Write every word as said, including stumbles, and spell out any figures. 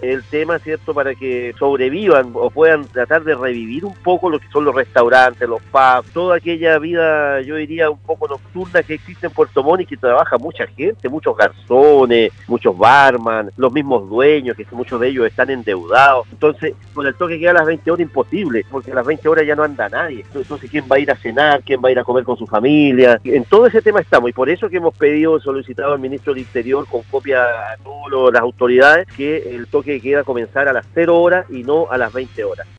el tema, ¿cierto?, para que sobrevivan o puedan tratar de revivir un poco lo que son los restaurantes, los pubs, toda aquella vida, yo diría, un poco nocturna que existe en Puerto Montt y que trabaja mucha gente, muchos garzones, muchos barman, los mismos dueños, que muchos de ellos están endeudados. Entonces, con el toque que queda a las veinte horas, imposible, porque a las veinte horas ya no anda nadie. Entonces, ¿quién va a ir a cenar? ¿Quién va a ir a comer con su familia? En todo ese tema estamos, y por eso que hemos pedido, solicitado al ministro del Interior, con copia a todas las autoridades, que el toque de queda comenzara a las cero horas y no a las veinte horas.